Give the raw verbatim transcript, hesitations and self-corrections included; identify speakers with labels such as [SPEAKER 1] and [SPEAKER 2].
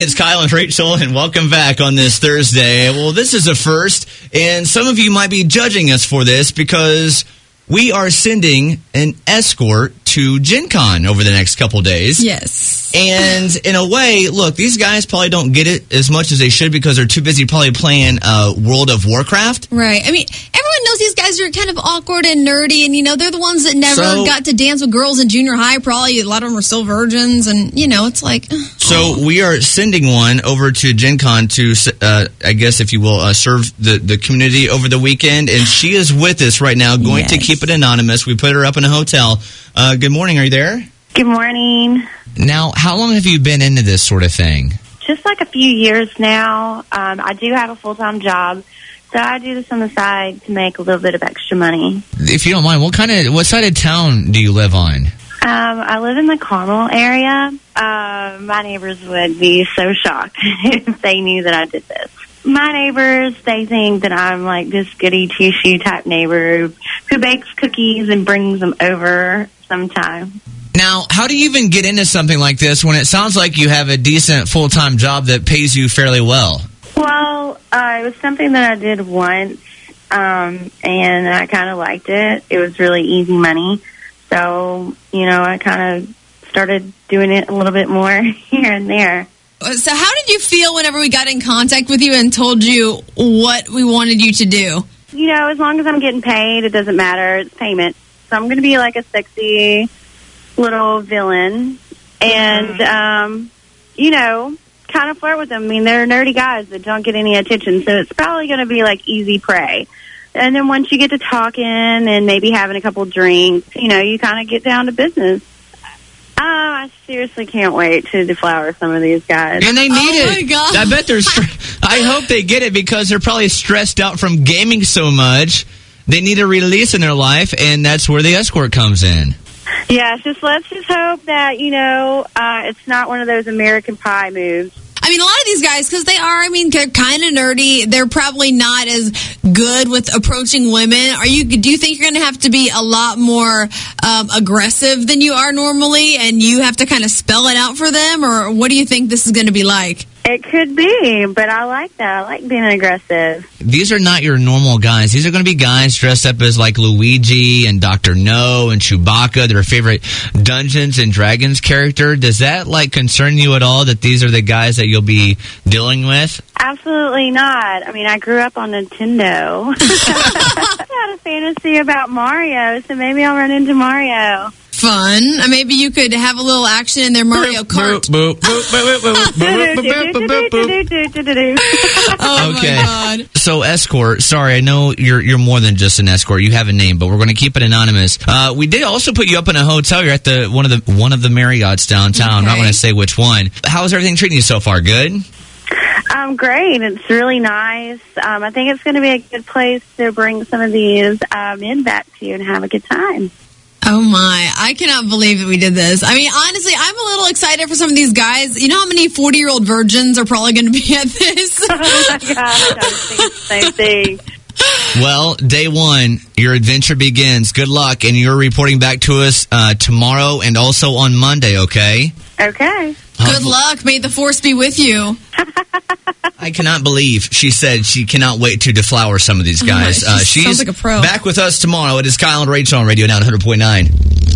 [SPEAKER 1] It's Kyle and Rachel, and welcome back on this Thursday. Well, this is a first, and some of you might be judging us for this because we are sending an escort to Gen Con over the next couple days.
[SPEAKER 2] Yes.
[SPEAKER 1] And in a way, look, these guys probably don't get it as much as they should because they're too busy probably playing uh, World of Warcraft.
[SPEAKER 2] Right. I mean, everyone knows these guys are kind of awkward and nerdy, and, you know, they're the ones that never
[SPEAKER 1] So-
[SPEAKER 2] got to dance with girls in junior high. Probably a lot of them are still virgins, and, you know, it's like...
[SPEAKER 1] So we are sending one over to Gen Con to, uh, I guess, if you will, uh, serve the, the community over the weekend. And she is with us right now, going
[SPEAKER 2] Yes.
[SPEAKER 1] to keep it anonymous. We put her up in a hotel. Uh, good morning. Are you there?
[SPEAKER 3] Good morning.
[SPEAKER 1] Now, how long have you been into this sort of thing?
[SPEAKER 3] Just like a few years now. Um, I do have a full-time job, so I do this on the side to make a little bit of extra money.
[SPEAKER 1] If you don't mind, what kind of, what side of town do you live on?
[SPEAKER 3] Um, I live in the Carmel area. Uh, my neighbors would be so shocked if they knew that I did this. My neighbors, they think that I'm like this goody two-shoe type neighbor who bakes cookies and brings them over sometime.
[SPEAKER 1] Now, how do you even get into something like this when it sounds like you have a decent full-time job that pays you fairly well?
[SPEAKER 3] Well, uh, it was something that I did once, um, and I kind of liked it. It was really easy money. So, you know, I kind of started doing it a little bit more here and there.
[SPEAKER 2] So how did you feel whenever we got in contact with you and told you what we wanted you to do?
[SPEAKER 3] You know, as long as I'm getting paid, it doesn't matter. It's payment. So I'm going to be like a sexy little villain and, um, you know, kind of flirt with them. I mean, they're nerdy guys that don't get any attention, so it's probably going to be like easy prey. And then once you get to talking and maybe having a couple drinks, you know, you kind of get down to business. Oh, I seriously can't wait to deflower some of these guys.
[SPEAKER 1] And they need
[SPEAKER 2] Oh,
[SPEAKER 1] it.
[SPEAKER 2] my God.
[SPEAKER 1] I bet they're. Str- I hope they get it because they're probably stressed out from gaming so much. They need a release in their life, and that's where the escort comes in.
[SPEAKER 3] Yeah, just let's just hope that, you know, uh, it's not one of those American Pie moves.
[SPEAKER 2] I mean, a lot of these guys, because they are, I mean, they're kind of nerdy. They're probably not as good with approaching women. Are you? Do you think you're going to have to be a lot more um, aggressive than you are normally, and you have to kind of spell it out for them, or what do you think this is going to be like?
[SPEAKER 3] It could be, but I like that. I like being aggressive.
[SPEAKER 1] These are not your normal guys. These are going to be guys dressed up as like Luigi and Doctor No and Chewbacca, their favorite Dungeons and Dragons character. Does that like concern you at all that these are the guys that you'll be dealing with?
[SPEAKER 3] Absolutely not. I mean, I grew up on Nintendo. I had a fantasy about Mario, so maybe I'll run into Mario.
[SPEAKER 2] Fun. Uh, Maybe you could have a little action in their Mario Kart.
[SPEAKER 1] Boop, boop, boop, boop, boop, boop, boop, boop, boop, boop.
[SPEAKER 2] Oh,
[SPEAKER 1] Okay.
[SPEAKER 2] my God.
[SPEAKER 1] So escort, sorry, I know you're you're more than just an escort. You have a name, but we're going to keep it anonymous. Uh, we did also put you up in a hotel. You're at the one of the one of the Marriotts downtown. I'm not
[SPEAKER 2] Okay.
[SPEAKER 1] going to say which one. How's everything treating you so far? Good?
[SPEAKER 3] Um, great. It's really nice. Um, I think it's going to be a good place to bring some of these uh, men back to and have a good time.
[SPEAKER 2] Oh my, I cannot believe that we did this. I mean, honestly, I'm a little excited for some of these guys. You know how many forty-year-old virgins are probably going to be at this?
[SPEAKER 3] Oh, my God. I was thinking the same thing.
[SPEAKER 1] Well, day one, your adventure begins. Good luck, and you're reporting back to us uh, tomorrow and also on Monday, okay?
[SPEAKER 3] Okay.
[SPEAKER 2] Good luck. May the force be with you.
[SPEAKER 1] I cannot believe she said she cannot wait to deflower some of these guys.
[SPEAKER 2] Oh my, she
[SPEAKER 1] uh, she's
[SPEAKER 2] sounds like a pro.
[SPEAKER 1] back with us tomorrow. It is Kyle and Rachel on Radio Now one hundred point nine.